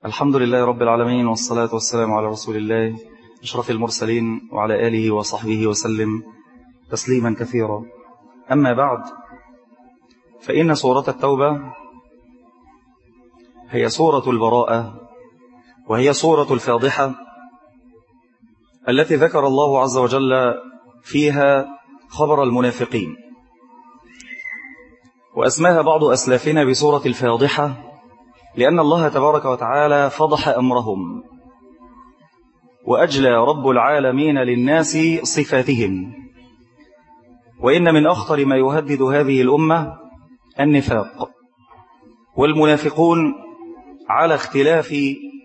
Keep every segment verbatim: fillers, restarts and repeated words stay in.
الحمد لله رب العالمين، والصلاة والسلام على رسول الله أشرف المرسلين وعلى آله وصحبه وسلم تسليما كثيرا. أما بعد، فإن سورة التوبة هي سورة البراءة، وهي سورة الفاضحة التي ذكر الله عز وجل فيها خبر المنافقين، وأسماها بعض أسلافنا بسورة الفاضحة لأن الله تبارك وتعالى فضح أمرهم، وأجلى رب العالمين للناس صفاتهم. وإن من أخطر ما يهدد هذه الأمة النفاق، والمنافقون على اختلاف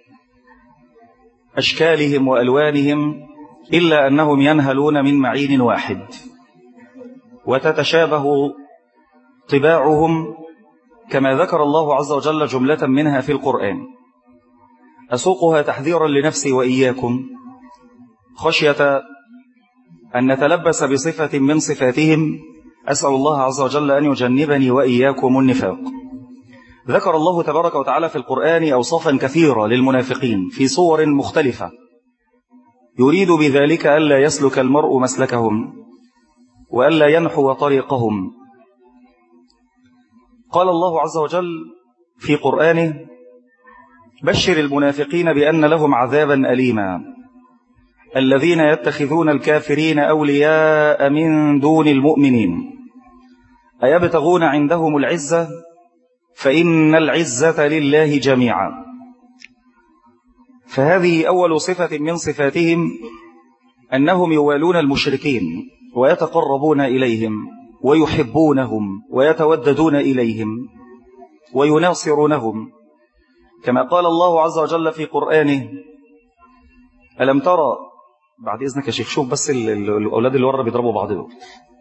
أشكالهم وألوانهم إلا أنهم ينهلون من معين واحد، وتتشابه طباعهم كما ذكر الله عز وجل جملة منها في القرآن. أسوقها تحذيرا لنفسي وإياكم خشية أن نتلبس بصفة من صفاتهم. أسأل الله عز وجل أن يجنبني وإياكم النفاق. ذكر الله تبارك وتعالى في القرآن أوصافا كثيرة للمنافقين في صور مختلفة، يريد بذلك ألا يسلك المرء مسلكهم وألا ينحو طريقهم. قال الله عز وجل في قرآنه: بشر المنافقين بأن لهم عذابا أليما الذين يتخذون الكافرين أولياء من دون المؤمنين أيبتغون عندهم العزة فإن العزة لله جميعا. فهذه أول صفة من صفاتهم، أنهم يوالون المشركين ويتقربون إليهم ويحبونهم ويتوددون إليهم ويناصرونهم، كما قال الله عز وجل في قرآنه: ألم ترى، بعد إذنك يا شيخ شوف بس الأولاد اللي ورا بيضربوا بعض دول.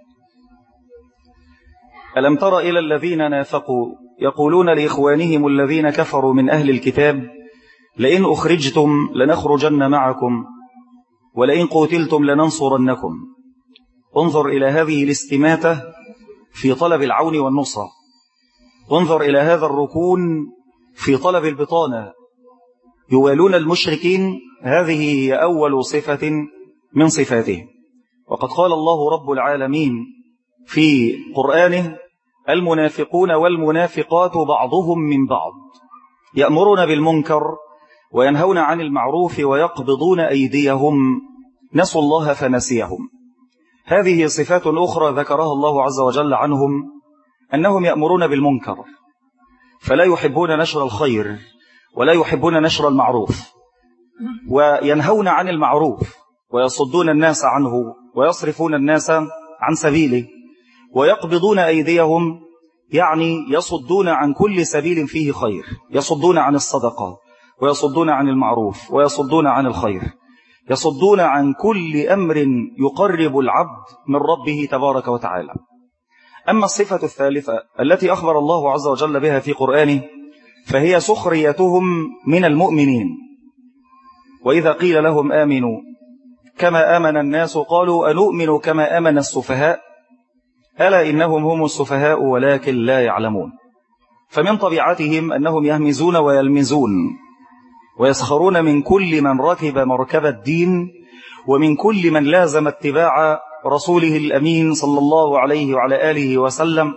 ألم تر إلى الذين نافقوا يقولون لإخوانهم الذين كفروا من أهل الكتاب لئن أخرجتم لنخرجن معكم ولئن قتلتم لننصرنكم. انظر إلى هذه الاستماتة في طلب العون والنصرة، انظر إلى هذا الركون في طلب البطانة. يوالون المشركين، هذه هي أول صفة من صفاته. وقد قال الله رب العالمين في قرآنه: المنافقون والمنافقات بعضهم من بعض يأمرون بالمنكر وينهون عن المعروف ويقبضون أيديهم نسوا الله فنسيهم. هذه صفات أخرى ذكرها الله عز وجل عنهم، أنهم يأمرون بالمنكر فلا يحبون نشر الخير ولا يحبون نشر المعروف، وينهون عن المعروف ويصدون الناس عنه ويصرفون الناس عن سبيله، ويقبضون أيديهم يعني يصدون عن كل سبيل فيه خير، يصدون عن الصدقة ويصدون عن المعروف ويصدون عن الخير، يصدون عن كل أمر يقرب العبد من ربه تبارك وتعالى. أما الصفة الثالثة التي أخبر الله عز وجل بها في قرآنه فهي سخريتهم من المؤمنين. وإذا قيل لهم آمنوا كما آمن الناس قالوا أنؤمن كما آمن السفهاء ألا إنهم هم السفهاء ولكن لا يعلمون. فمن طبيعتهم أنهم يهمزون ويلمزون ويسخرون من كل من ركب مركب الدين ومن كل من لازم اتباع رسوله الأمين صلى الله عليه وعلى آله وسلم،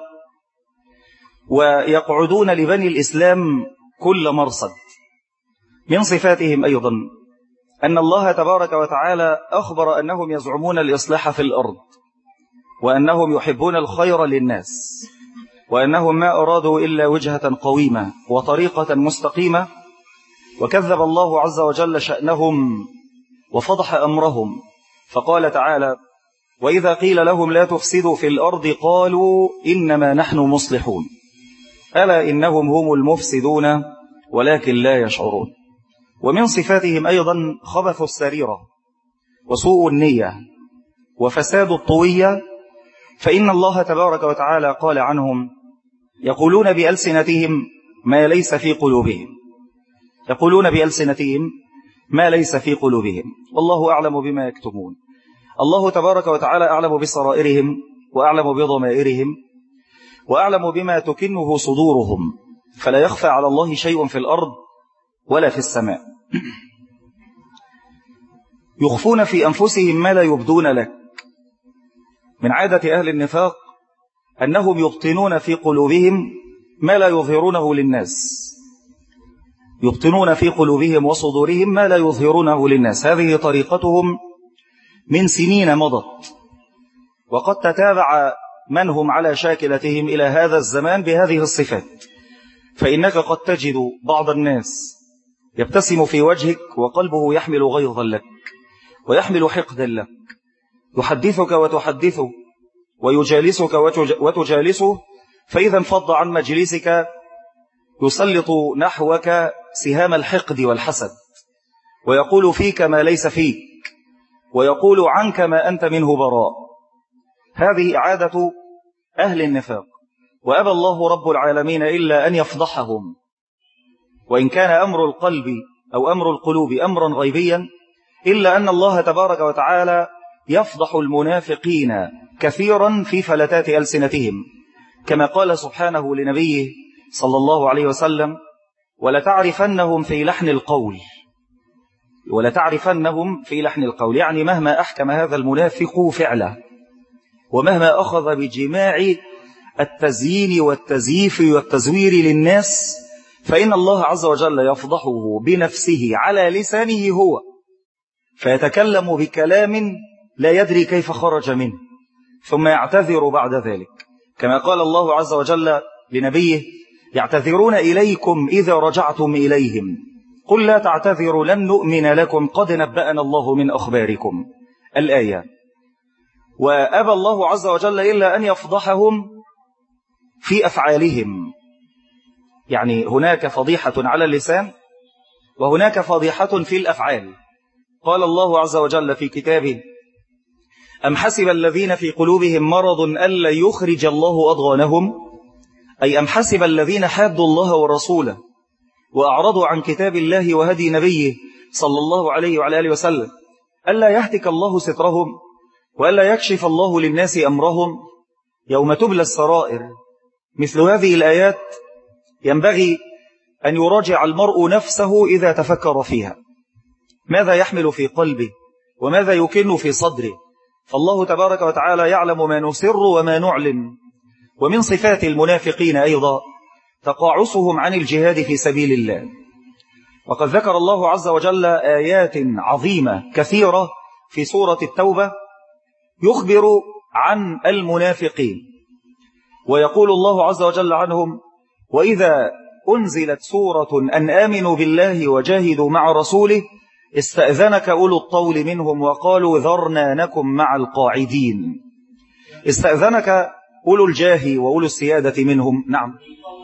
ويقعدون لبني الإسلام كل مرصد. من صفاتهم أيضا أن الله تبارك وتعالى أخبر أنهم يزعمون الإصلاح في الأرض، وأنهم يحبون الخير للناس، وأنهم ما أرادوا إلا وجهة قويمة وطريقة مستقيمة. وكذب الله عز وجل شأنهم وفضح أمرهم، فقال تعالى: وإذا قيل لهم لا تفسدوا في الأرض قالوا إنما نحن مصلحون ألا إنهم هم المفسدون ولكن لا يشعرون. ومن صفاتهم أيضا خبث السريرة وسوء النية وفساد الطوية، فإن الله تبارك وتعالى قال عنهم: يقولون بألسنتهم ما ليس في قلوبهم، يقولون بألسنتهم ما ليس في قلوبهم والله أعلم بما يكتمون. الله تبارك وتعالى أعلم بسرائرهم وأعلم بضمائرهم وأعلم بما تكنه صدورهم، فلا يخفى على الله شيء في الأرض ولا في السماء. يخفون في أنفسهم ما لا يبدون لك. من عادة أهل النفاق أنهم يبطنون في قلوبهم ما لا يظهرونه للناس، يبطنون في قلوبهم وصدورهم ما لا يظهرونه للناس. هذه طريقتهم من سنين مضت، وقد تتابع من هم على شاكلتهم إلى هذا الزمان بهذه الصفات. فإنك قد تجد بعض الناس يبتسم في وجهك وقلبه يحمل غيظا لك ويحمل حقدا لك، يحدثك وتحدثه ويجالسك وتجالسه، فإذا انفض عن مجلسك يسلط نحوك سهام الحقد والحسد، ويقول فيك ما ليس فيك، ويقول عنك ما أنت منه براء. هذه عادة أهل النفاق، وأبى الله رب العالمين إلا أن يفضحهم. وإن كان أمر القلب أو أمر القلوب أمرا غيبيا، إلا أن الله تبارك وتعالى يفضح المنافقين كثيرا في فلتات ألسنتهم، كما قال سبحانه لنبيه صلى الله عليه وسلم: ولتعرفنهم في لحن القول. ولتعرفنهم في لحن القول، يعني مهما أحكم هذا المنافق فعله، ومهما أخذ بجماع التزيين والتزييف والتزوير للناس، فإن الله عز وجل يفضحه بنفسه على لسانه هو، فيتكلم بكلام لا يدري كيف خرج منه، ثم يعتذر بعد ذلك، كما قال الله عز وجل لنبيه: يعتذرون إليكم إذا رجعتم إليهم قل لا تعتذروا لن نؤمن لكم قد نبأنا الله من أخباركم. الآية. وأبى الله عز وجل إلا أن يفضحهم في أفعالهم، يعني هناك فضيحة على اللسان وهناك فضيحة في الأفعال. قال الله عز وجل في كتابه: أم حسب الذين في قلوبهم مرض ألا يخرج الله أضغانهم، أي أم حسب الذين حادوا الله ورسوله وأعرضوا عن كتاب الله وهدي نبيه صلى الله عليه وعلى آله وسلم ألا يهتك الله سترهم وألا يكشف الله للناس أمرهم يوم تبلى السرائر. مثل هذه الآيات ينبغي أن يراجع المرء نفسه إذا تفكر فيها، ماذا يحمل في قلبه وماذا يكن في صدره، فالله تبارك وتعالى يعلم ما نسر وما نعلن. ومن صفات المنافقين أيضا تقاعسهم عن الجهاد في سبيل الله، وقد ذكر الله عز وجل آيات عظيمة كثيرة في سورة التوبة يخبر عن المنافقين، ويقول الله عز وجل عنهم: وإذا أنزلت سورة أن آمنوا بالله وجاهدوا مع رسوله استأذنك أولو الطول منهم وقالوا ذرنا نكن مع القاعدين. استأذنك أولو الجاه وأولو السيادة منهم. نعم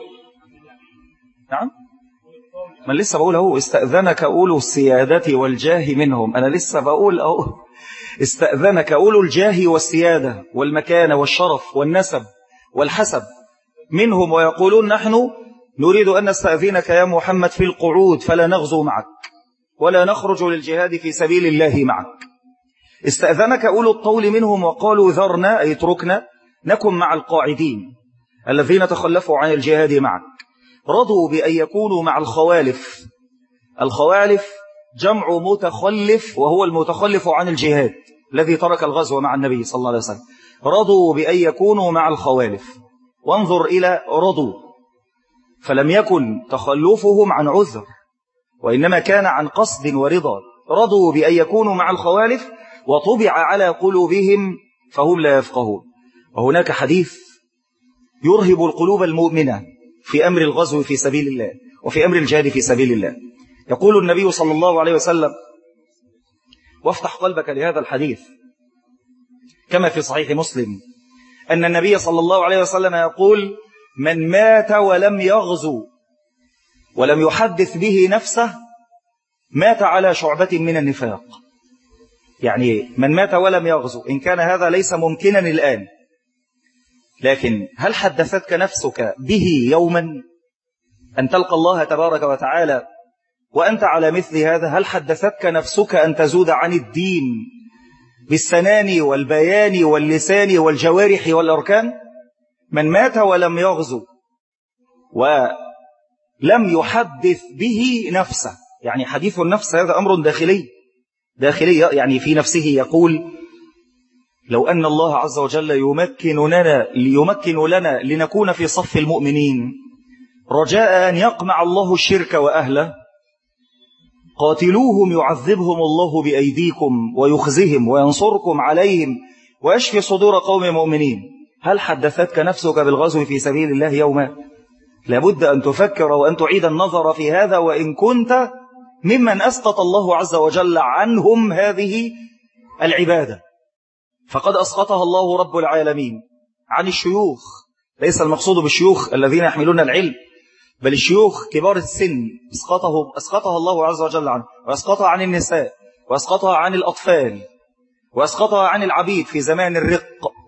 نعم من لسه بقول أهو استأذنك أولو السيادة والجاه منهم، أنا لسه بقول أهو استأذنك أولو الجاه والسيادة والمكانة والشرف والنسب والحسب منهم، ويقولون نحن نريد أن نستأذنك يا محمد في القعود فلا نغزو معك ولا نخرج للجهاد في سبيل الله معك. استأذنك أولو الطول منهم وقالوا ذرنا أي اتركنا نكن مع القاعدين الذين تخلفوا عن الجهاد معك. رضوا بأن يكونوا مع الخوالف. الخوالف جمع متخلف، وهو المتخلف عن الجهاد الذي ترك الغزو مع النبي صلى الله عليه وسلم. رضوا بأن يكونوا مع الخوالف، وانظر إلى رضوا، فلم يكن تخلفهم عن عذر وإنما كان عن قصد ورضا. رضوا بأن يكونوا مع الخوالف وطبع على قلوبهم فهم لا يفقهون. وهناك حديث يرهب القلوب المؤمنة في أمر الغزو في سبيل الله وفي أمر الجهاد في سبيل الله. يقول النبي صلى الله عليه وسلم، وافتح قلبك لهذا الحديث، كما في صحيح مسلم أن النبي صلى الله عليه وسلم يقول: من مات ولم يغزو ولم يحدث به نفسه مات على شعبة من النفاق. يعني من مات ولم يغزو، إن كان هذا ليس ممكنا الآن، لكن هل حدثتك نفسك به يوما أن تلقى الله تبارك وتعالى وأنت على مثل هذا؟ هل حدثتك نفسك أن تزود عن الدين بالسنان والبيان واللسان والجوارح والأركان؟ من مات ولم يغزو لم يحدث به نفسه. يعني حديث النفس هذا أمر داخلي داخلي يعني في نفسه يقول لو أن الله عز وجل يمكن لنا ليمكن لنا لنكون في صف المؤمنين رجاء أن يقمع الله الشرك وأهله قاتلوهم يعذبهم الله بأيديكم ويخزهم وينصركم عليهم ويشفي صدور قوم مؤمنين. هل حدثتك نفسك بالغزو في سبيل الله يوما؟ لابد أن تفكر وأن تعيد النظر في هذا، وإن كنت ممن أسقط الله عز وجل عنهم هذه العبادة فقد أسقطها الله رب العالمين عن الشيوخ. ليس المقصود بالشيوخ الذين يحملون العلم، بل الشيوخ كبار السن أسقطه أسقطها الله عز وجل عنه، وأسقطها عن النساء، وأسقطها عن الأطفال، وأسقطها عن العبيد في زمان الرق.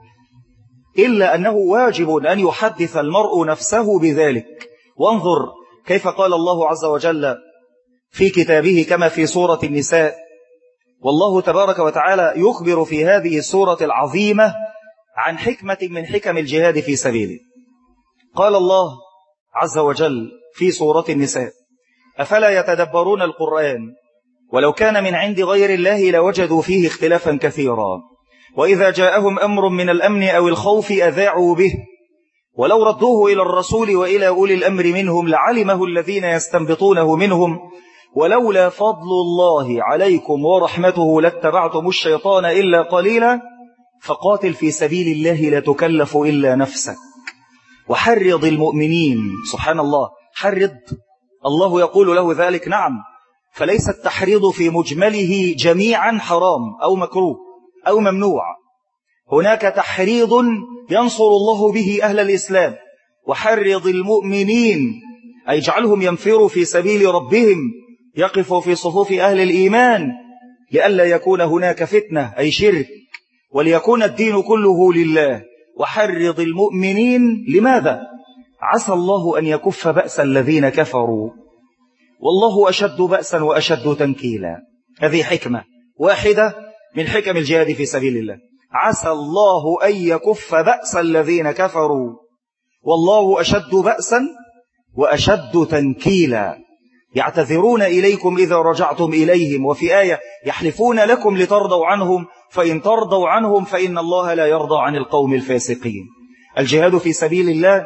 إلا أنه واجب أن يحدث المرء نفسه بذلك. وانظر كيف قال الله عز وجل في كتابه كما في سورة النساء، والله تبارك وتعالى يخبر في هذه السورة العظيمة عن حكمة من حكم الجهاد في سبيله. قال الله عز وجل في سورة النساء: أفلا يتدبرون القرآن ولو كان من عند غير الله لوجدوا فيه اختلافا كثيرا وإذا جاءهم أمر من الأمن أو الخوف أذاعوا به ولو ردوه إلى الرسول وإلى أولي الأمر منهم لعلمه الذين يستنبطونه منهم ولولا فضل الله عليكم ورحمته لاتبعتم الشيطان إلا قليلا فقاتل في سبيل الله لا تكلف إلا نفسك وحرض المؤمنين. سبحان الله، حرض، الله يقول له ذلك. نعم، فليس التحريض في مجمله جميعا حرام أو مكروه أو ممنوع، هناك تحريض ينصر الله به أهل الإسلام. وحرض المؤمنين أي اجعلهم ينفروا في سبيل ربهم، يقفوا في صفوف أهل الإيمان لئلا يكون هناك فتنة أي شرك، وليكون الدين كله لله. وحرض المؤمنين لماذا؟ عسى الله أن يكف بأس الذين كفروا والله أشد بأسا وأشد تنكيلا. هذه حكمة واحدة من حكم الجهاد في سبيل الله. عسى الله أن يكف بأس الذين كفروا والله أشد بأسا وأشد تنكيلا. يعتذرون إليكم إذا رجعتم إليهم، وفي آية يحلفون لكم لترضوا عنهم فإن ترضوا عنهم فإن الله لا يرضى عن القوم الفاسقين. الجهاد في سبيل الله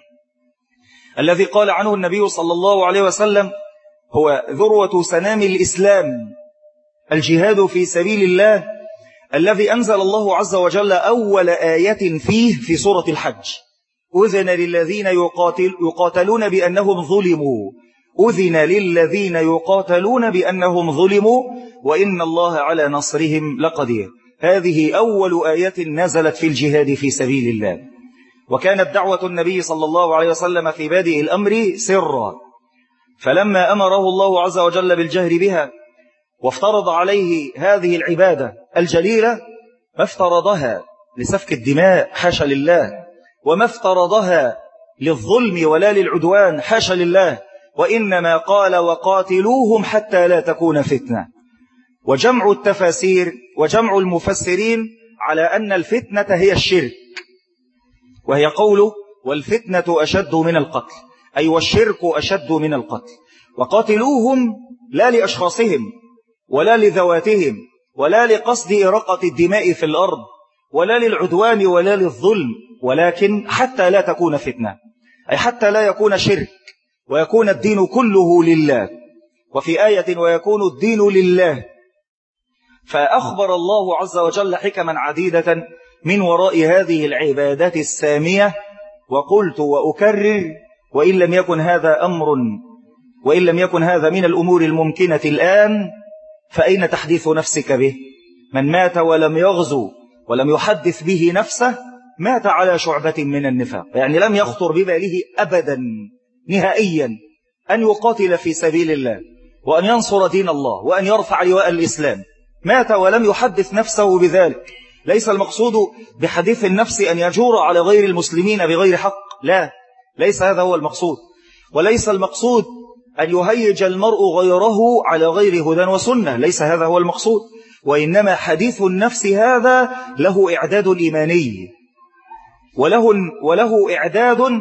الذي قال عنه النبي صلى الله عليه وسلم هو ذروة سنام الإسلام. الجهاد في سبيل الله الذي أنزل الله عز وجل أول آية فيه في سورة الحج: أذن للذين يقاتل يقاتلون بأنهم ظلموا أذن للذين يقاتلون بأنهم ظلموا وإن الله على نصرهم لقدير. هذه أول آية نزلت في الجهاد في سبيل الله، وكانت دعوة النبي صلى الله عليه وسلم في بادئ الأمر سرا، فلما أمره الله عز وجل بالجهر بها وافترض عليه هذه العبادة الجليلة ما افترضها لسفك الدماء حاشا لله، وما افترضها للظلم ولا للعدوان حاشا لله، وإنما قال وقاتلوهم حتى لا تكون فتنة. وجمع التفاسير وجمع المفسرين على أن الفتنة هي الشرك، وهي قوله والفتنة أشد من القتل، أي والشرك أشد من القتل. وقاتلوهم لا لأشخاصهم ولا لذواتهم ولا لقصد إراقة الدماء في الأرض ولا للعدوان ولا للظلم، ولكن حتى لا تكون فتنة، أي حتى لا يكون شرك ويكون الدين كله لله. وفي آية ويكون الدين لله، فأخبر الله عز وجل حكما عديدة من وراء هذه العبادات السامية. وقلت وأكرر وإن لم يكن هذا أمر وإن لم يكن هذا من الأمور الممكنة الآن فأين تحديث نفسك به؟ من مات ولم يغزو ولم يحدث به نفسه مات على شعبة من النفاق، يعني لم يخطر بباله أبدا نهائيا أن يقاتل في سبيل الله وأن ينصر دين الله وأن يرفع لواء الإسلام، مات ولم يحدث نفسه بذلك. ليس المقصود بحديث النفس أن يجور على غير المسلمين بغير حق، لا، ليس هذا هو المقصود. وليس المقصود أن يهيج المرء غيره على غير هدى وسنة، ليس هذا هو المقصود. وإنما حديث النفس هذا له إعداد إيماني وله, وله إعداد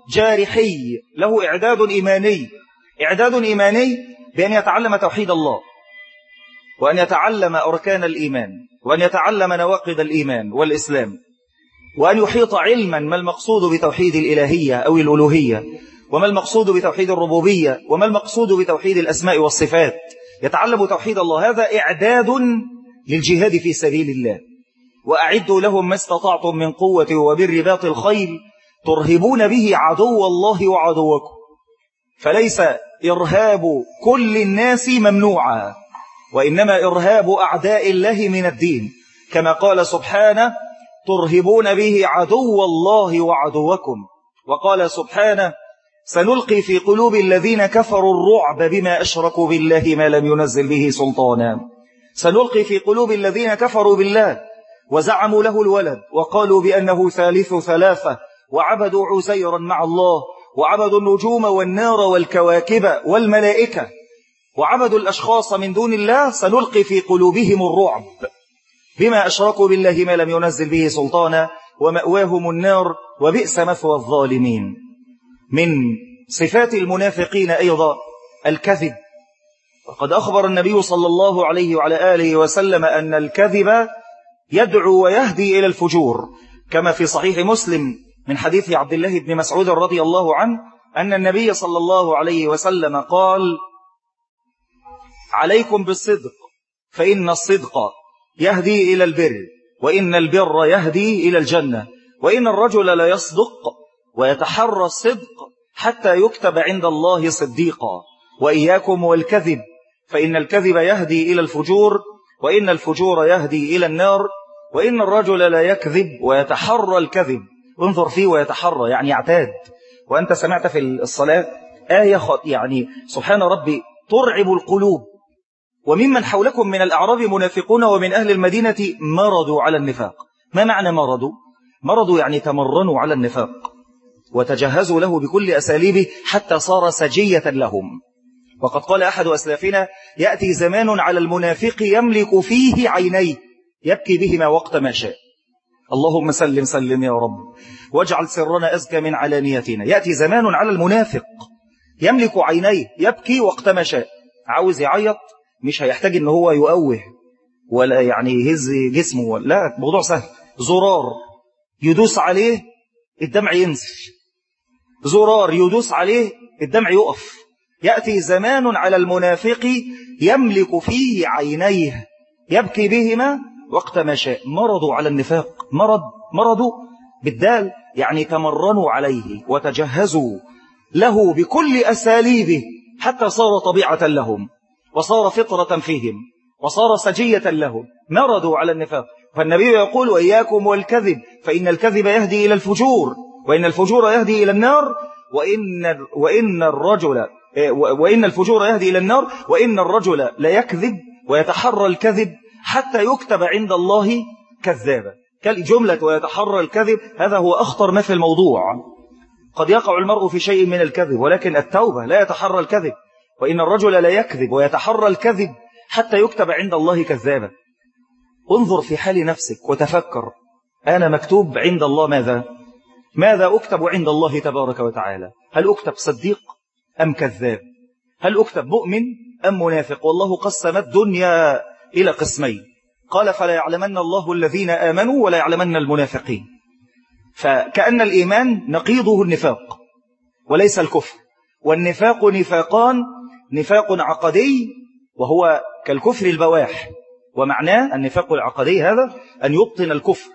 جارحي، له إعداد إيماني. إعداد إيماني بأن يتعلم توحيد الله، وأن يتعلم أركان الإيمان، وأن يتعلم نواقض الإيمان والإسلام، وأن يحيط علما ما المقصود بتوحيد الإلهية أو الألوهية، وما المقصود بتوحيد الربوبية، وما المقصود بتوحيد الأسماء والصفات. يتعلم توحيد الله. هذا إعداد للجهاد في سبيل الله. وأعدوا لهم ما استطعتم من قوة وبالرباط الخيل ترهبون به عدو الله وعدوكم. فليس إرهاب كل الناس ممنوعا، وإنما إرهاب أعداء الله من الدين، كما قال سبحانه ترهبون به عدو الله وعدوكم. وقال سبحانه سنلقي في قلوب الذين كفروا الرعب بما أشركوا بالله ما لم ينزل به سلطانا. سنلقي في قلوب الذين كفروا بالله وزعموا له الولد وقالوا بأنه ثالث ثلاثة وعبدوا عزيرا مع الله وعبدوا النجوم والنار والكواكب والملائكة وعبدوا الأشخاص من دون الله. سنلقي في قلوبهم الرعب بما أشركوا بالله ما لم ينزل به سلطانا ومأواهم النار وبئس مثوى الظالمين. من صفات المنافقين أيضا الكذب. وقد أخبر النبي صلى الله عليه وعلى آله وسلم أن الكذب يدعو ويهدي إلى الفجور، كما في صحيح مسلم من حديث عبد الله بن مسعود رضي الله عنه أن النبي صلى الله عليه وسلم قال عليكم بالصدق فإن الصدق يهدي إلى البر وإن البر يهدي إلى الجنة وإن الرجل لا يصدق ويتحرى الصدق حتى يكتب عند الله صديقا وإياكم والكذب فإن الكذب يهدي إلى الفجور وإن الفجور يهدي إلى النار وإن الرجل لا يكذب ويتحرى الكذب. انظر فيه ويتحرى يعني يعتاد. وأنت سمعت في الصلاة آية يعني سبحان ربي ترعب القلوب. وممن حولكم من الأعراب منافقون ومن أهل المدينة مرضوا على النفاق. ما معنى مرضوا؟ مرضوا يعني تمرنوا على النفاق وتجهزوا له بكل أساليبه حتى صار سجية لهم. وقد قال أحد أسلافنا يأتي زمان على المنافق يملك فيه عينيه يبكي بهما وقت ما شاء. اللهم سلم سلم يا رب واجعل سرنا أزكى من علانيتنا. يأتي زمان على المنافق يملك عينيه يبكي وقت ما شاء. عاوز يعيط مش هيحتاج ان هو يؤوه ولا يعني يهز جسمه ولا لا، موضوع سهل. زرار يدوس عليه الدمع ينزل، زرار يدوس عليه الدمع يقف. يأتي زمان على المنافق يملك فيه عينيه يبكي بهما وقت ما شاء. مرضوا على النفاق. مرض مرضوا بالدال يعني تمرنوا عليه وتجهزوا له بكل أساليبه حتى صار طبيعة لهم وصار فطرة فيهم وصار سجية لهم. مرضوا على النفاق. فالنبي يقول وإياكم والكذب فإن الكذب يهدي إلى الفجور وإن الفجور يهدي إلى النار وإن, وإن الرجل وإن الفجور يهدي إلى النار وإن الرجل لا يكذب ويتحرى الكذب حتى يكتب عند الله كذابا. كالجملة ويتحرى الكذب هذا هو أخطر ما في الموضوع. قد يقع المرء في شيء من الكذب ولكن التوبة لا يتحرى الكذب. وإن الرجل لا يكذب ويتحرى الكذب حتى يكتب عند الله كذابا. انظر في حال نفسك وتفكر أنا مكتوب عند الله ماذا؟ ماذا أكتب عند الله تبارك وتعالى؟ هل أكتب صديق أم كذاب؟ هل أكتب مؤمن أم منافق؟ والله قسم الدنيا إلى قسمين قال فلا يعلمن الله الذين آمنوا ولا يعلمن المنافقين. فكأن الإيمان نقيضه النفاق وليس الكفر. والنفاق نفاقان، نفاق عقدي وهو كالكفر البواح. ومعناه النفاق العقدي هذا أن يبطن الكفر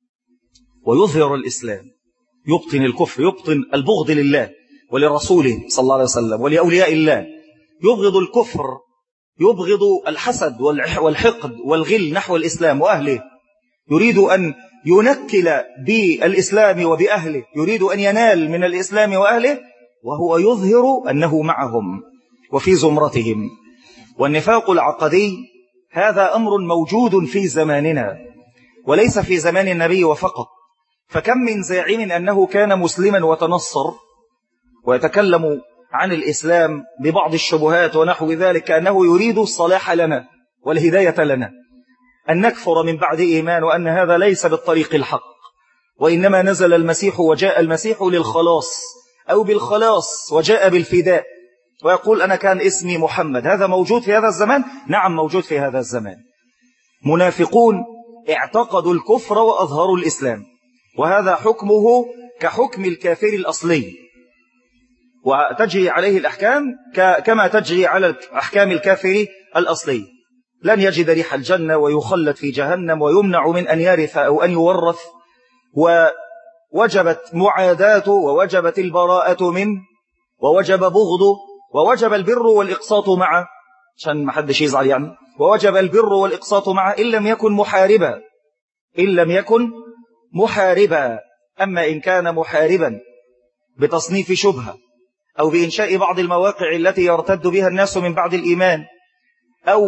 ويظهر الإسلام. يبطن الكفر، يبطن البغض لله ولرسوله صلى الله عليه وسلم ولأولياء الله. يبغض الكفر، يبغض الحسد والحقد والغل نحو الإسلام وأهله. يريد أن ينكل بالإسلام وبأهله، يريد أن ينال من الإسلام وأهله وهو يظهر أنه معهم وفي زمرتهم. والنفاق العقدي هذا أمر موجود في زماننا وليس في زمان النبي وفقط. فكم من زاعم أنه كان مسلما وتنصر ويتكلم عن الإسلام ببعض الشبهات ونحو ذلك كأنه يريد الصلاح لنا والهداية لنا، أن نكفر من بعد إيمان وأن هذا ليس بالطريق الحق وإنما نزل المسيح وجاء المسيح للخلاص أو بالخلاص وجاء بالفداء ويقول أنا كان اسمي محمد، هذا موجود في هذا الزمان؟ نعم موجود في هذا الزمان. منافقون اعتقدوا الكفر وأظهروا الإسلام، وهذا حكمه كحكم الكافر الأصلي، وتجري عليه الأحكام كما تجري على أحكام الكافر الأصلي. لن يجد ريح الجنة ويخلد في جهنم ويمنع من أن يرث أو أن يورث، ووجبت معاداته ووجبت البراءة منه ووجب بغضه ووجب البر والإقساط معه، عشان ما حدش يزعل يعني، ووجب البر والإقساط معه إن لم يكن محاربا، إن لم يكن محاربا. أما إن كان محاربا بتصنيف شبهة أو بإنشاء بعض المواقع التي يرتد بها الناس من بعد الإيمان أو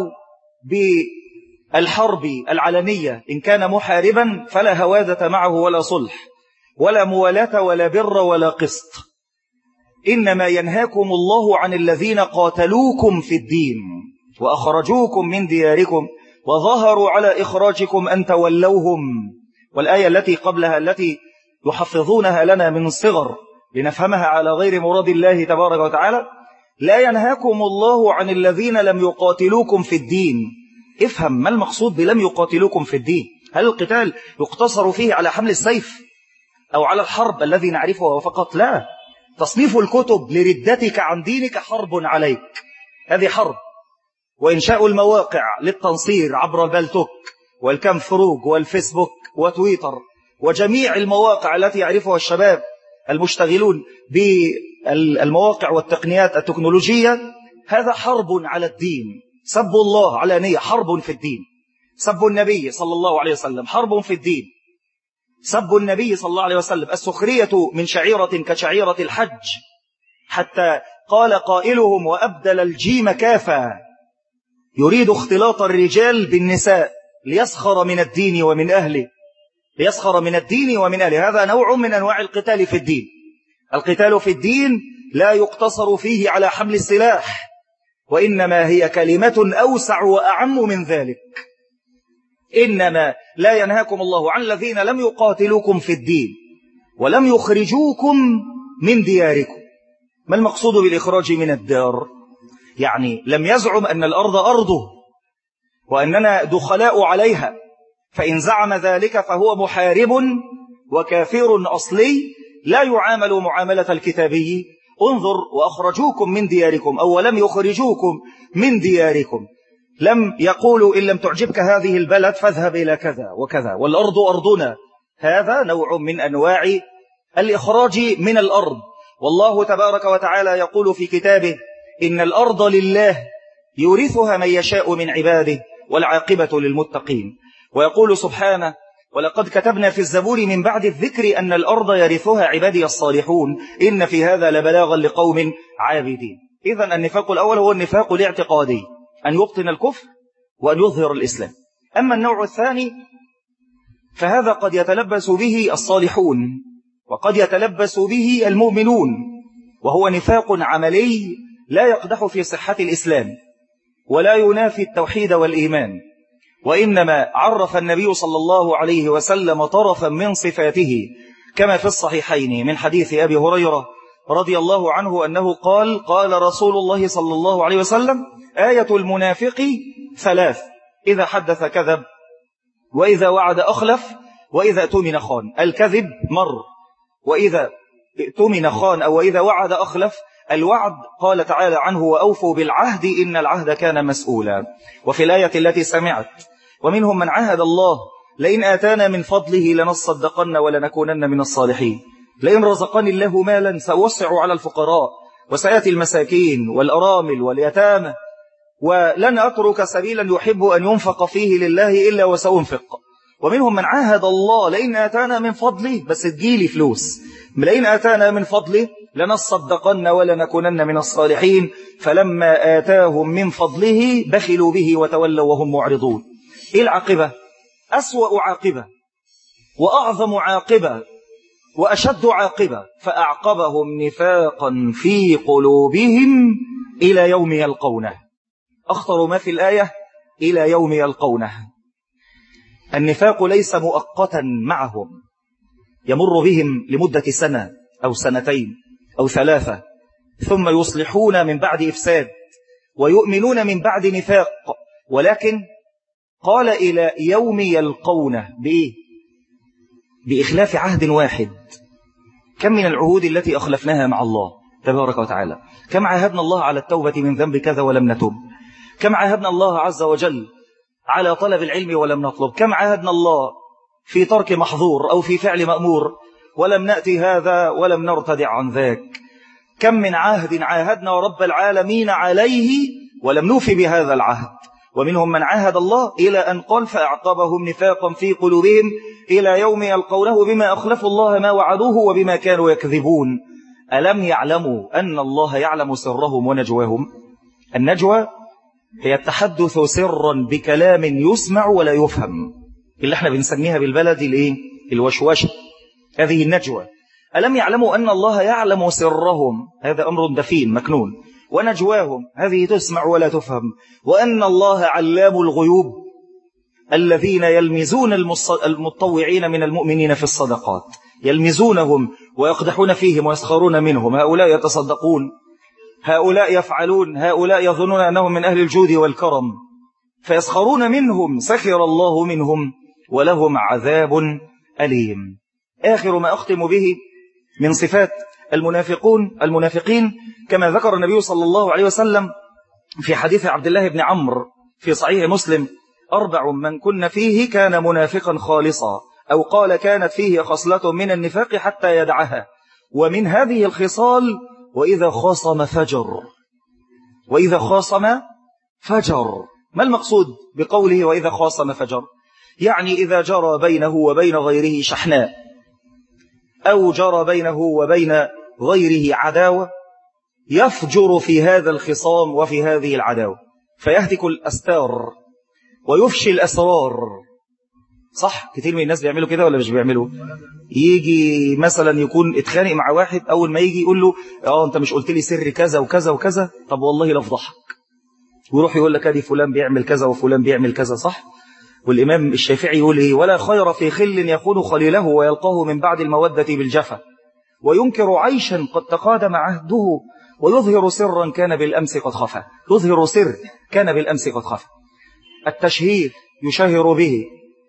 بالحرب العلنية، إن كان محاربا فلا هوادة معه ولا صلح ولا موالاة ولا بر ولا قسط. إنما ينهاكم الله عن الذين قاتلوكم في الدين وأخرجوكم من دياركم وظهروا على إخراجكم أن تولوهم. والآية التي قبلها التي يحفظونها لنا من الصغر لنفهمها على غير مراد الله تبارك وتعالى: لا ينهاكم الله عن الذين لم يقاتلوكم في الدين. افهم ما المقصود بلم يقاتلوكم في الدين. هل القتال يقتصر فيه على حمل السيف أو على الحرب الذي نعرفه فقط؟ لا، تصنيف الكتب لردتك عن دينك حرب عليك، هذه حرب. وإنشاء المواقع للتنصير عبر البلتوك والكمفروج والفيسبوك وتويتر وجميع المواقع التي يعرفها الشباب المشتغلون بالمواقع والتقنيات التكنولوجية، هذا حرب على الدين. سب الله علانية حرب في الدين، سب النبي صلى الله عليه وسلم حرب في الدين، سب النبي صلى الله عليه وسلم، السخرية من شعيرة كشعيرة الحج، حتى قال قائلهم: وأبدل الجيم كافا، يريد اختلاط الرجال بالنساء ليسخر من الدين ومن أهله، ليسخر من الدين ومن أهله. هذا نوع من أنواع القتال في الدين. القتال في الدين لا يقتصر فيه على حمل السلاح، وإنما هي كلمة أوسع وأعم من ذلك. إنما لا ينهاكم الله عن الذين لم يقاتلوكم في الدين ولم يخرجوكم من دياركم. ما المقصود بالإخراج من الدار؟ يعني لم يزعم أن الأرض أرضه وأننا دخلاء عليها، فإن زعم ذلك فهو محارب وكافر أصلي لا يعامل معاملة الكتابي. انظر: وأخرجوكم من دياركم أو لم يخرجوكم من دياركم. لم يقولوا إن لم تعجبك هذه البلد فاذهب إلى كذا وكذا، والأرض أرضنا. هذا نوع من أنواع الإخراج من الأرض. والله تبارك وتعالى يقول في كتابه: إن الأرض لله يورثها من يشاء من عباده والعاقبة للمتقين. ويقول سبحانه: ولقد كتبنا في الزبور من بعد الذكر أن الأرض يرثها عبادي الصالحون إن في هذا لبلاغا لقوم عابدين. إذن النفاق الأول هو النفاق الاعتقادي، أن يبطن الكفر وأن يظهر الإسلام. أما النوع الثاني فهذا قد يتلبس به الصالحون وقد يتلبس به المؤمنون، وهو نفاق عملي لا يقدح في صحة الإسلام ولا ينافي التوحيد والإيمان، وإنما عرف النبي صلى الله عليه وسلم طرفا من صفاته كما في الصحيحين من حديث أبي هريرة رضي الله عنه أنه قال: قال رسول الله صلى الله عليه وسلم: آية المنافق ثلاث: إذا حدث كذب، وإذا وعد أخلف، وإذا اؤتمن خان. الكذب مر، وإذا اؤتمن خان أو وإذا وعد أخلف. الوعد قال تعالى عنه: وأوفوا بالعهد إن العهد كان مسؤولا. وفي الآية التي سمعت: ومنهم من عاهد الله لئن آتانا من فضله لنصدقن ولنكونن من الصالحين، لئن رزقني الله مالا سأوسع على الفقراء وسيأتي المساكين والأرامل واليتامى ولن أترك سبيلا يحب أن ينفق فيه لله إلا وسأنفق. ومنهم من عاهد الله لئن آتانا من فضله، بس تجيلي فلوس، لئن آتانا من فضله لنصدقن ولنكونن من الصالحين، فلما آتاهم من فضله بخلوا به وتولوا وهم معرضون. إيه العاقبة؟ أسوأ عاقبة وأعظم عاقبة وأشد عاقبة، فأعقبهم نفاقا في قلوبهم إلى يوم يلقونه. أخطر ما في الآية: إلى يوم يلقونه. النفاق ليس مؤقتا معهم، يمر بهم لمدة سنة أو سنتين أو ثلاثة، ثم يصلحون من بعد إفساد ويؤمنون من بعد نفاق، ولكن قال إلى يوم يلقونه بإيه؟ بإخلاف عهد واحد. كم من العهود التي أخلفناها مع الله تبارك وتعالى؟ كم عاهدنا الله على التوبة من ذنب كذا ولم نتوب؟ كم عاهدنا الله عز وجل على طلب العلم ولم نطلب؟ كم عاهدنا الله في ترك محظور أو في فعل مأمور ولم نأتي هذا ولم نرتدع عن ذاك؟ كم من عهد عاهدنا رب العالمين عليه ولم نوفي بهذا العهد؟ ومنهم من عاهد الله إلى أن قال فأعقبهم نفاقا في قلوبهم إلى يوم يلقونه بما أخلفوا الله ما وعدوه وبما كانوا يكذبون. ألم يعلموا أن الله يعلم سرهم ونجواهم؟ النجوى هي التحدث سرا بكلام يسمع ولا يفهم، اللي احنا بنسميها بالبلد الايه؟ الوشوشة. هذه النجوى. ألم يعلموا أن الله يعلم سرهم؟ هذا أمر دفين مكنون. ونجواهم هذه تسمع ولا تفهم. وأن الله علام الغيوب الذين يلمزون المتطوعين من المؤمنين في الصدقات، يلمزونهم ويقدحون فيهم ويسخرون منهم. هؤلاء يتصدقون، هؤلاء يفعلون، هؤلاء يظنون أنهم من أهل الجود والكرم فيسخرون منهم، سخر الله منهم ولهم عذاب أليم. آخر ما أختم به من صفات المنافقون المنافقين كما ذكر النبي صلى الله عليه وسلم في حديث عبد الله بن عمرو في صحيح مسلم: أربع من كن فيه كان منافقا خالصا، أو قال كانت فيه خصلة من النفاق حتى يدعها. ومن هذه الخصال: وإذا خاصم فجر. وإذا خاصم فجر. ما المقصود بقوله وإذا خاصم فجر؟ يعني إذا جرى بينه وبين غيره شحناء، أو جرى بينه وبين غيره عداوة، يفجر في هذا الخصام وفي هذه العداوة، فيهتك الأستار ويفشي الأسرار. صح؟ كتير من الناس بيعملوا كده ولا مش بيعملوا؟ يجي مثلا يكون اتخانق مع واحد، أول ما يجي يقول له اه أنت مش قلت لي سر كذا وكذا وكذا، طب والله لفضحك، ويروح يقول لك ادي فلان بيعمل كذا وفلان بيعمل كذا. صح؟ والإمام الشافعي يقول ايه؟ ولا خير في خل يخون خليله ويلقاه من بعد المودة بالجفا، وينكر عيشا قد تقادم عهده، ويظهر سرا كان بالأمس قد خفى. يظهر سر كان بالأمس قد خفى. التشهير يشهر به،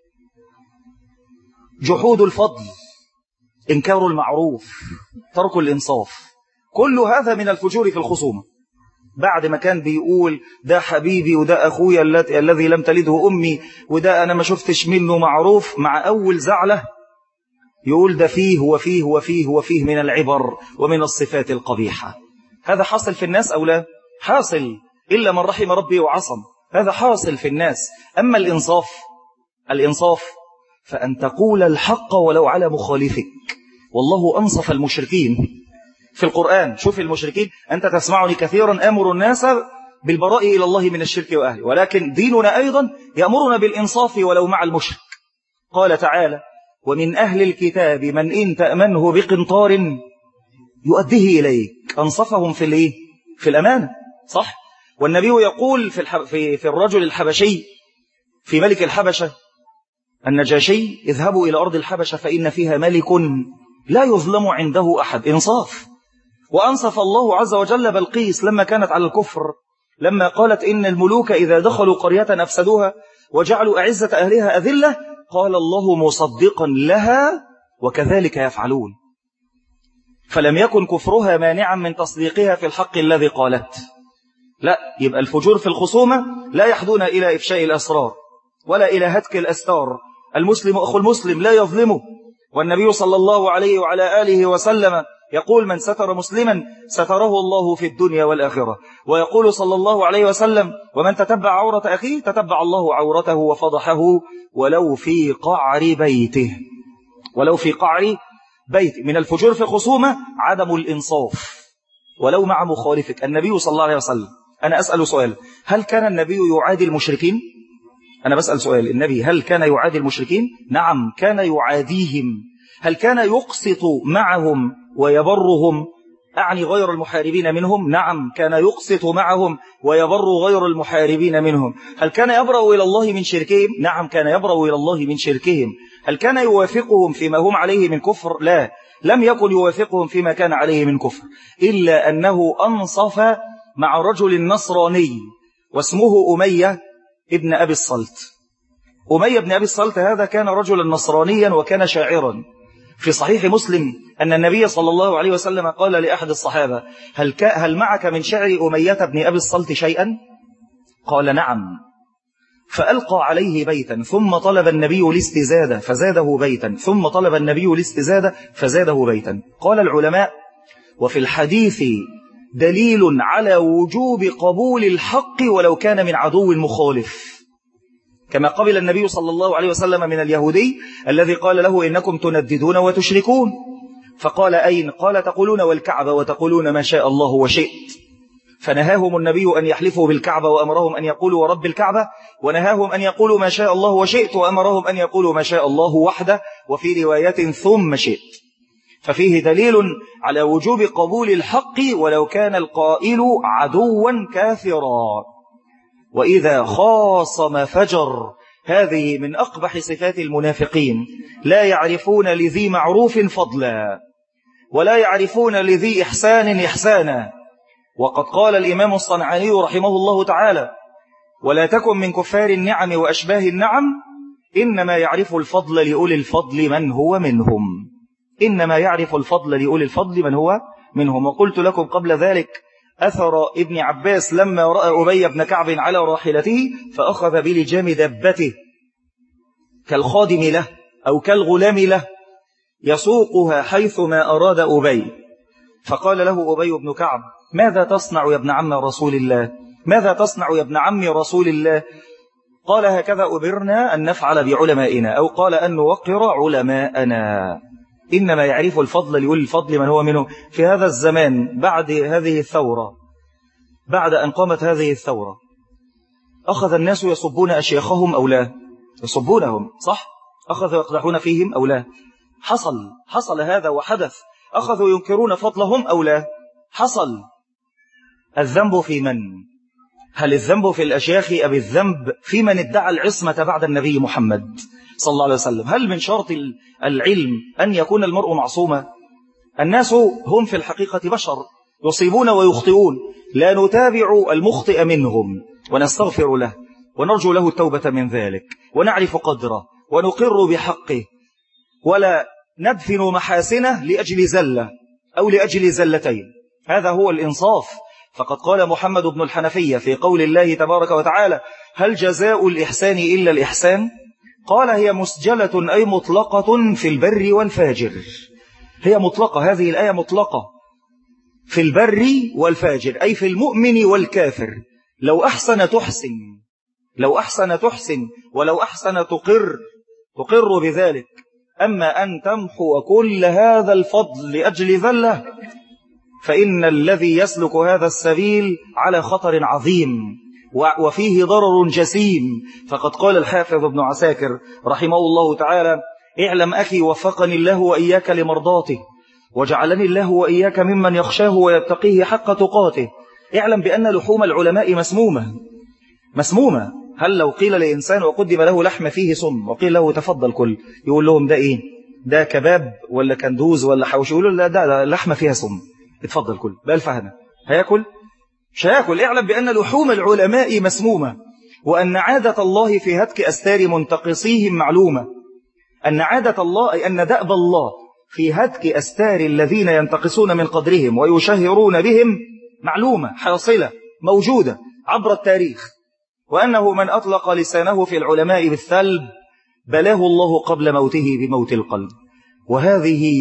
جحود الفضل، إنكار المعروف، ترك الإنصاف، كل هذا من الفجور في الخصومة. بعد ما كان بيقول ده حبيبي وده أخويا الذي لم تلده أمي وده أنا ما شفتش منه معروف، مع أول زعلة يقول ده فيه وفيه وفيه وفيه من العبر ومن الصفات القبيحة. هذا حاصل في الناس أو لا؟ حاصل، إلا من رحم ربي وعصم. هذا حاصل في الناس. أما الإنصاف، الإنصاف فأن تقول الحق ولو على مخالفك. والله أنصف المشركين في القرآن. شوف المشركين: أنت تسمعني كثيرا أمر الناس بالبراء إلى الله من الشرك وأهله، ولكن ديننا أيضا يأمرنا بالإنصاف ولو مع المشرك. قال تعالى: ومن أهل الكتاب من إن تأمنه بقنطار يؤديه إليك. أنصفهم في الإيه؟ في الأمانة. صح؟ والنبي يقول في, الحب في, في الرجل الحبشي، في ملك الحبشة النجاشي: اذهبوا إلى أرض الحبشة فإن فيها ملك لا يظلم عنده أحد. إنصاف. وأنصف الله عز وجل بلقيس لما كانت على الكفر، لما قالت إن الملوك إذا دخلوا قرية أفسدوها وجعلوا أعزة أهلها أذلة، قال الله مصدقا لها وكذلك يفعلون. فلم يكن كفرها مانعا من تصديقها في الحق الذي قالت. لا، يبقى الفجور في الخصومة لا يحدون إلى إفشاء الأسرار ولا إلى هتك الأستار. المسلم أخو المسلم لا يظلمه. والنبي صلى الله عليه وعلى آله وسلم يقول: من ستر مسلما ستره الله في الدنيا والآخرة. ويقول صلى الله عليه وسلم: ومن تتبع عورة أخيه تتبع الله عورته وفضحه ولو في قعر بيته. ولو في قعر بيته. من الفجور في الخصومة عدم الإنصاف ولو مع مخالفك. النبي صلى الله عليه وسلم، أنا أسأل سؤال: هل كان النبي يعادي المشركين؟ أنا بسأل سؤال، النبي هل كان يعادي المشركين؟ نعم، كان يعاديهم. هل كان يقسط معهم ويبرهم؟ أعني غير المحاربين منهم. نعم، كان يقسط معهم ويبر غير المحاربين منهم. هل كان يبرأ إلى الله من شركهم؟ نعم، كان يبرأ إلى الله من شركهم. هل كان يوافقهم فيما هم عليه من كفر؟ لا، لم يكن يوافقهم فيما كان عليه من كفر، إلا أنه أنصف مع رجل نصراني واسمه أمية ابن أبي الصلت. أمية بن أبي الصلت هذا كان رجلا نصرانيا وكان شاعرا. في صحيح مسلم أن النبي صلى الله عليه وسلم قال لأحد الصحابة: هل, هل معك من شعر أمية بن أبي الصلت شيئا؟ قال: نعم. فألقى عليه بيتا ثم طلب النبي الاستزادة فزاده بيتا ثم طلب النبي الاستزادة فزاده بيتا. قال العلماء: وفي الحديث دليل على وجوب قبول الحق ولو كان من عدو مخالف، كما قبل النبي صلى الله عليه وسلم من اليهودي الذي قال له: إنكم تنددون وتشركون. فقال: أين؟ قال: تقولون والكعبة وتقولون ما شاء الله وشئت. فنهاهم النبي أن يحلفوا بالكعبة وأمرهم أن يقولوا ورب الكعبة، ونهاهم أن يقولوا ما شاء الله وشئت، وأمرهم أن يقولوا ما شاء الله وحده، وفي رواية ثم شئت. ففيه دليل على وجوب قبول الحق ولو كان القائل عدوا كافرا. وإذا خاصم فجر، هذه من أقبح صفات المنافقين، لا يعرفون لذي معروف فضلا ولا يعرفون لذي إحسان إحسانا. وقد قال الإمام الصنعاني رحمه الله تعالى: ولا تكن من كفار النعم وأشباه النعم، إنما يعرف الفضل لأولي الفضل من هو منهم. إنما يعرف الفضل لأولي الفضل من هو منهم. وقلت لكم قبل ذلك أثر ابن عباس لما رأى أبي بن كعب على راحلته فأخذ بلجام دبته كالخادم له أو كالغلام له يسوقها حيثما أراد أبي، فقال له أبي بن كعب: ماذا تصنع يا ابن عم رسول الله؟ ماذا تصنع يا ابن عم رسول الله؟ قال: هكذا أمرنا أن نفعل بعلمائنا، أو قال أن نوقر علماءنا. إنما يعرف الفضل لأولي الفضل من هو منه. في هذا الزمان بعد هذه الثورة، بعد أن قامت هذه الثورة، أخذ الناس يصبون أشياخهم أو لا؟ يصبونهم، صح؟ أخذوا يقدحون فيهم أو لا؟ حصل حصل هذا وحدث. أخذوا ينكرون فضلهم أو لا؟ حصل. الذنب في من؟ هل الذنب في الأشياخ أم الذنب في من ادعى العصمة بعد النبي محمد صلى الله عليه وسلم؟ هل من شرط العلم أن يكون المرء معصوما؟ الناس هم في الحقيقة بشر يصيبون ويخطئون، لا نتابع المخطئ منهم ونستغفر له ونرجو له التوبة من ذلك ونعرف قدره ونقر بحقه، ولا ندفن محاسنه لأجل زلة أو لأجل زلتين. هذا هو الإنصاف. فقد قال محمد بن الحنفية في قول الله تبارك وتعالى: هل جزاء الإحسان إلا الإحسان؟ قال: هي مسجلة أي مطلقة في البر والفاجر. هي مطلقة، هذه الآية مطلقة في البر والفاجر، أي في المؤمن والكافر. لو أحسن تحسن، لو أحسن تحسن، ولو أحسن تقر تقر بذلك. أما أن تمحو كل هذا الفضل لأجل ذلة، فإن الذي يسلك هذا السبيل على خطر عظيم وفيه ضرر جسيم. فقد قال الحافظ ابن عساكر رحمه الله تعالى: اعلم أخي وفقني الله وإياك لمرضاته، وجعلني الله وإياك ممن يخشاه ويتقيه حق تقاته. اعلم بأن لحوم العلماء مسمومة مسمومة. هل لو قيل لإنسان وقدم له لحم فيه سم وقيل له تفضل كل، يقول لهم ده إيه؟ ده كباب ولا كندوز ولا حوش؟ يقولوا لا، ده لحمة فيها سم، اتفضل كل. بألف هنا هياكل؟ مش هياكل. اعلم بأن لحوم العلماء مسمومة، وأن عادة الله في هتك أستار منتقصيهم معلومة. أن عادة الله أي أن دأب الله في هتك أستار الذين ينتقصون من قدرهم ويشهرون بهم معلومة حاصلة موجودة عبر التاريخ. وأنه من أطلق لسانه في العلماء بالثلب بلاه الله قبل موته بموت القلب. وهذه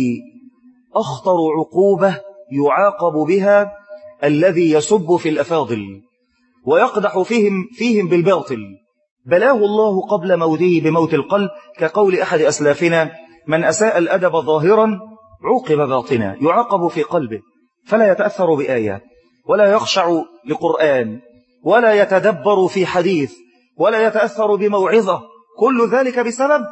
أخطر عقوبة يعاقب بها الذي يسب في الأفاضل ويقدح فيهم, فيهم بالباطل. بلاه الله قبل موته بموت القلب، كقول أحد أسلافنا: من أساء الأدب ظاهرا عوقب باطنا. يعاقب في قلبه، فلا يتأثر بآية ولا يخشع لقرآن ولا يتدبر في حديث ولا يتأثر بموعظة. كل ذلك بسبب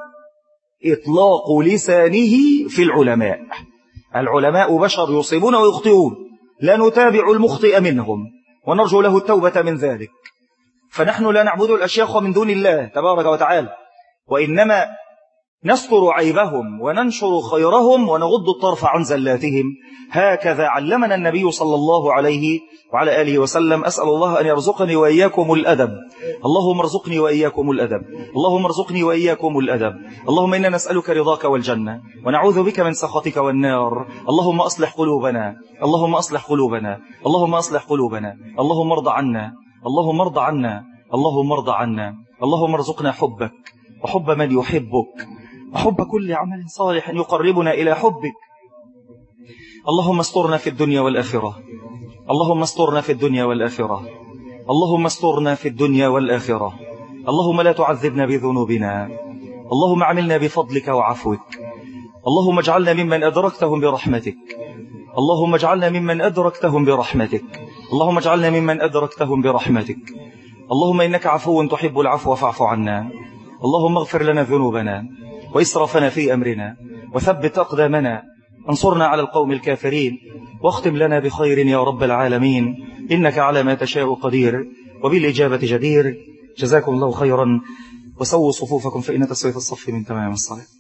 إطلاق لسانه في العلماء. العلماء بشر يصيبون ويخطئون، لا نتابع المخطئ منهم ونرجو له التوبة من ذلك. فنحن لا نعبد الأشياخ من دون الله تبارك وتعالى، وإنما نستر عيبهم وننشر خيرهم ونغض الطرف عن زلاتهم. هكذا علمنا النبي صلى الله عليه وعلى آله وسلم. أسأل الله أن يرزقني وإياكم الأدب. اللهم ارزقني وإياكم الأدب. اللهم ارزقني وإياكم الأدب. اللهم إنا نسألك رضاك والجنة ونعوذ بك من سخطك والنار. اللهم أصلح قلوبنا. اللهم أصلح قلوبنا. اللهم أصلح قلوبنا. اللهم ارض عنا. اللهم ارض عنا. اللهم ارض عنا. اللهم ارزقنا حبك وحب من يحبك وحب كل عمل صالح يقربنا إلى حبك. اللهم استرنا في الدنيا والآخرة. اللهم استرنا في الدنيا والآخرة. اللهم استرنا في الدنيا والآخرة. اللهم لا تعذبنا بذنوبنا. اللهم عملنا بفضلك وعفوك. اللهم اجعلنا ممن أدركتهم برحمتك. اللهم اجعلنا ممن أدركتهم برحمتك. اللهم اجعلنا ممن أدركتهم برحمتك. اللهم إنك عفو تحب العفو فاعف عنا. اللهم اغفر لنا ذنوبنا وإسرافنا في أمرنا وثبت أقدامنا. انصرنا على القوم الكافرين واختم لنا بخير يا رب العالمين. إنك على ما تشاء قدير وبالإجابة جدير. جزاكم الله خيرا وسووا صفوفكم فإن تسوية الصف من تمام الصلاة.